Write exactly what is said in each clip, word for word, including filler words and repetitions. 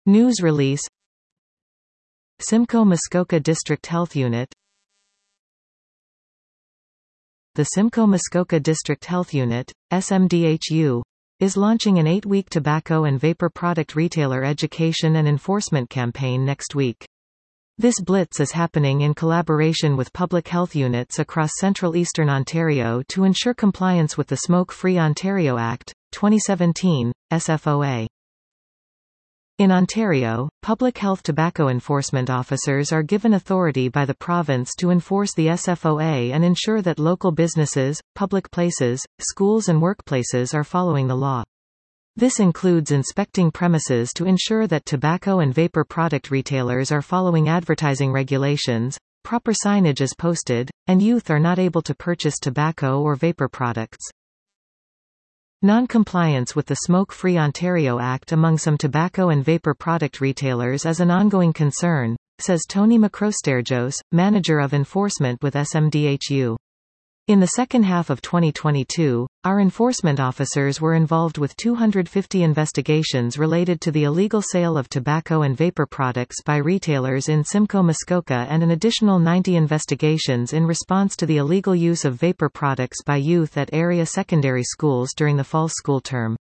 News release. Simcoe Muskoka District Health Unit. The Simcoe Muskoka District Health Unit, S M D H U, is launching an eight-week tobacco and vapor product retailer education and enforcement campaign next week. This blitz is happening in collaboration with public health units across central eastern Ontario to ensure compliance with the Smoke-Free Ontario Act, twenty seventeen, S F O A. In Ontario, public health tobacco enforcement officers are given authority by the province to enforce the S F O A and ensure that local businesses, public places, schools and workplaces are following the law. This includes inspecting premises to ensure that tobacco and vapor product retailers are following advertising regulations, proper signage is posted, and youth are not able to purchase tobacco or vapor products. Non-compliance with the Smoke-Free Ontario Act among some tobacco and vapor product retailers is an ongoing concern, says Tony Macrosterjos, Manager of Enforcement with S M D H U. In the second half of twenty twenty-two, our enforcement officers were involved with two hundred fifty investigations related to the illegal sale of tobacco and vapor products by retailers in Simcoe Muskoka and an additional ninety investigations in response to the illegal use of vapor products by youth at area secondary schools during the fall school term.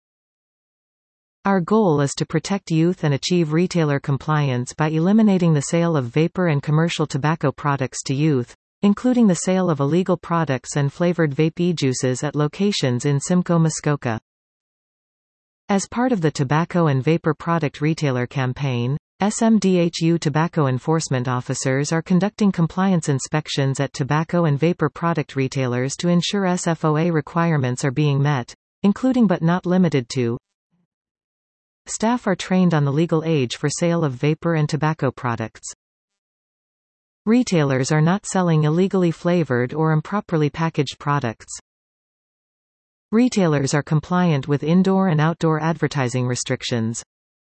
Our goal is to protect youth and achieve retailer compliance by eliminating the sale of vapor and commercial tobacco products to youth, including the sale of illegal products and flavored vape e-juices at locations in Simcoe Muskoka. As part of the tobacco and vapor product retailer campaign, S M D H U tobacco enforcement officers are conducting compliance inspections at tobacco and vapor product retailers to ensure S F O A requirements are being met, including but not limited to: staff are trained on the legal age for sale of vapor and tobacco products. Retailers are not selling illegally flavored or improperly packaged products. Retailers are compliant with indoor and outdoor advertising restrictions.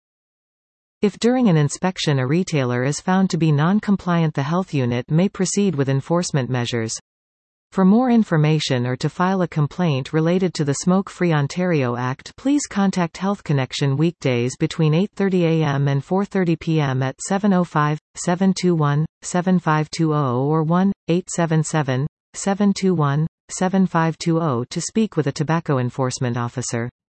If during an inspection a retailer is found to be non-compliant, the health unit may proceed with enforcement measures. For more information or to file a complaint related to the Smoke-Free Ontario Act, please contact Health Connection weekdays between eight thirty a m and four thirty p m at seven oh five, seven two one, seven five two zero or one eight seven seven, seven two one, seven five two zero to speak with a tobacco enforcement officer.